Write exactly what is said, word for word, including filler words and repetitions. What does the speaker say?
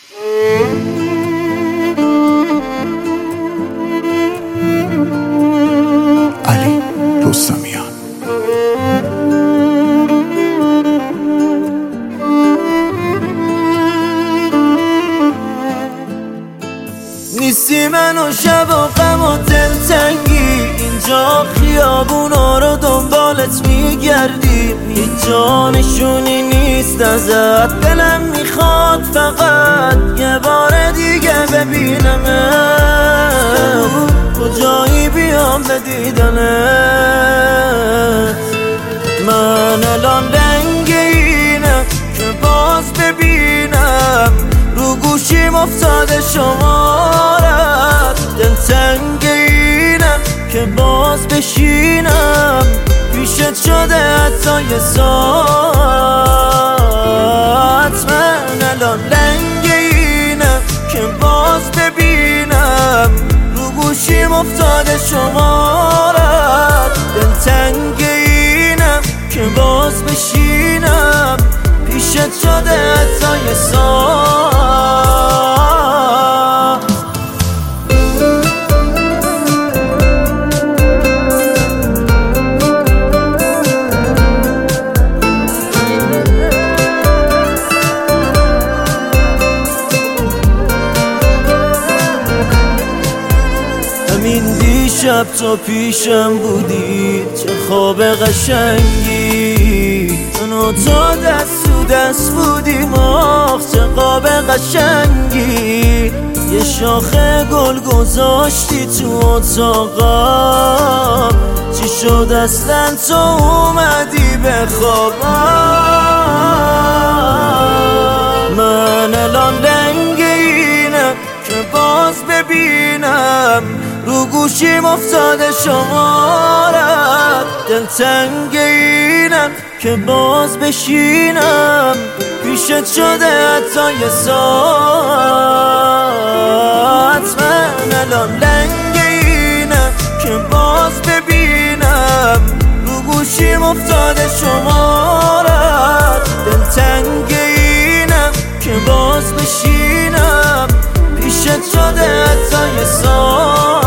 علی رستمیان. نیستی من و شب و غم و دلتنگی، اینجا خیابونا رو دنبالت میگردیم، هیچ جا نشونی نیست ازت، دلم میخواد فقط یه بار دیگه ببینمت، کجایی بیام به دیدنت. من الان رنگ اینم که باز ببینم، رو گوشیم افتاده شمارت، دلتنگ اینم که باز بشینم پیشت شده حتی یه ساعت. من الان رنگ اینم که باز ببینم، رو گوشیم افتاده شمارت، دلتنگ اینم که باز بشینم پیشت شده حتی یه ساعت. همین دیشب تو پیشم بودی، چه خواب قشنگی، من و تو دست تو دست بودیم، آخ چه خواب قشنگی. یه شاخه گل گذاشتی تو اتاقم، چی شد اصلا تو اومدی به خوابم. من الان رنگ اینم که باز ببینم، رو گوشیم افتاده شمارت، دلتنگ اینم که باز بشینم پیشت شده حتی یه ساعت. من الان رنگ اینم که باز ببینم، رو گوشیم افتاده شمارت، دلتنگ اینم که باز بشینم پیشت شده حتی یه ساعت.